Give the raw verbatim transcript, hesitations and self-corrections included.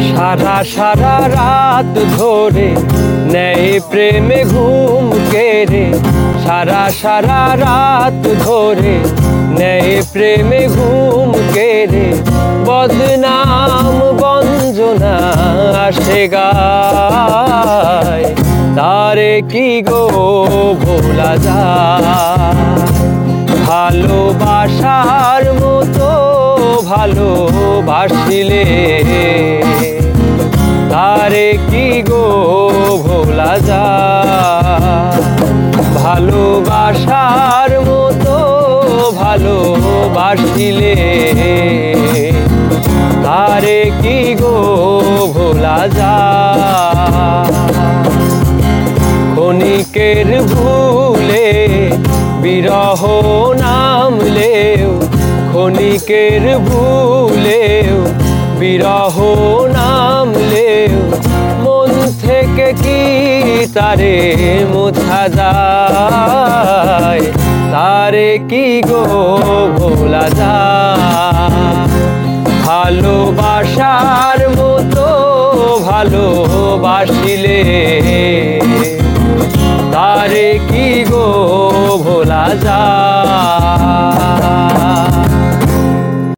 সারা সারা রাত ধরে নেই প্রেমে ঘুম কেড়ে, সারা সারা রাত ধরে নেই প্রেমে ঘুম কেড়ে, বদনাম বঞ্জনা আসে গায়, তারে কি গো ভোলা যায়? ভালোবাসার মতো ভালোবাসিলে তারে কি গো ভোলা যায়? ভালোবাসার মতো ভালোবাসিলে তারে কি গো ভোলা যায়? ক্ষণিকের ভুলে বিরহ নামলেও, ক্ষণিকের ভুলেও বিরহ নামলেও, মন থেকে কি তারে মোছা যায়? তারে কি গো ভোলা যায়? ভালো